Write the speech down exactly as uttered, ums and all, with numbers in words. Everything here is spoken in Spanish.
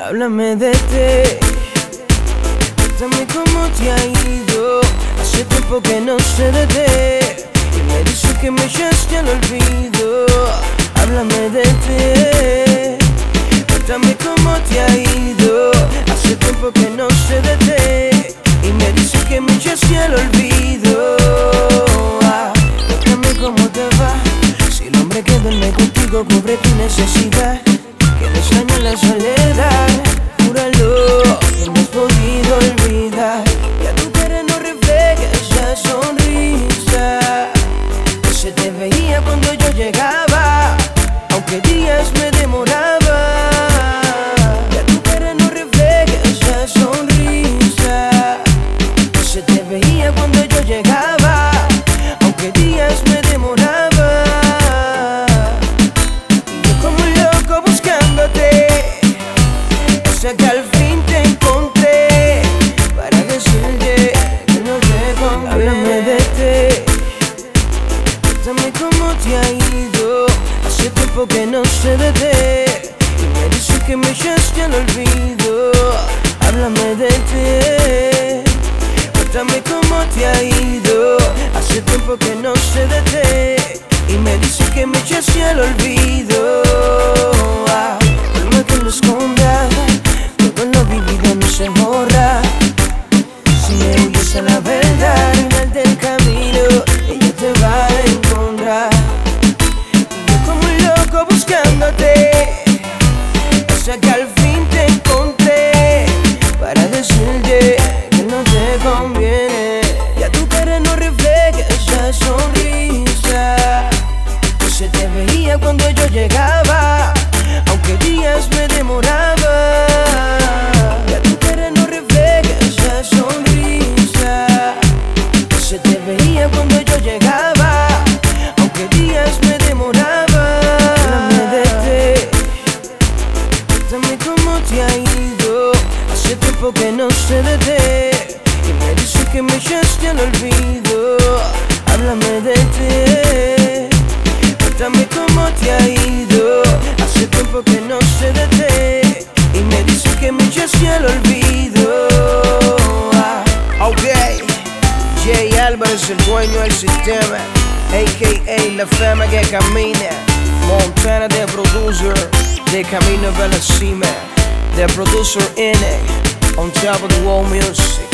Háblame de ti, cuéntame cómo te ha ido. Hace tiempo que no sé de ti y me dice que me echaste al olvido. Háblame de ti, cuéntame cómo te ha ido. Hace tiempo que no sé de ti y me dice que me echaste al olvido. Ah, cuéntame cómo te va, si el hombre que duerme contigo cubre tu necesidad. Que le extraña la soledad, júralo, que no has podido olvidar. Y a tu cara no refleja esa sonrisa que se te veía cuando yo llegaba, aunque días me demoraba. Y a tu cara no refleja esa sonrisa que se te veía cuando yo llegaba, aunque días me demoraba. Hasta que al fin te encontré para decirte que no te conviene. Háblame de ti, cuéntame cómo te ha ido. Hace tiempo que no sé de ti y me dice que me echaste al olvido. Háblame de ti, cuéntame cómo te ha ido. Hace tiempo que no sé de ti y me dice que me echaste al olvido. Ah, por más que lo escondas, con lo vivido no se borra. Si me huyes a la verdad, al final del camino ella te va a encontrar. Y yo como un loco buscándote, hasta que al fin te encontré para decirte que no te conviene. Ya tu cara no refleja esa sonrisa que se te veía cuando yo llegaba, aunque días me demoraba. Cuando yo llegaba, aunque días me demoraba. Háblame de ti, cuéntame cómo te ha ido. Hace tiempo que no sé de ti y me dice que me echaste al olvido. Háblame de ti, cuéntame cómo te ha ido. Hace tiempo que no sé de ti y me dice que me echaste al olvido. Ah, ok. Jay Álvarez, el dueño del sistema, a k a la fama que camina. Montana, the producer, de camino a la cima. The producer N, on top of the world music.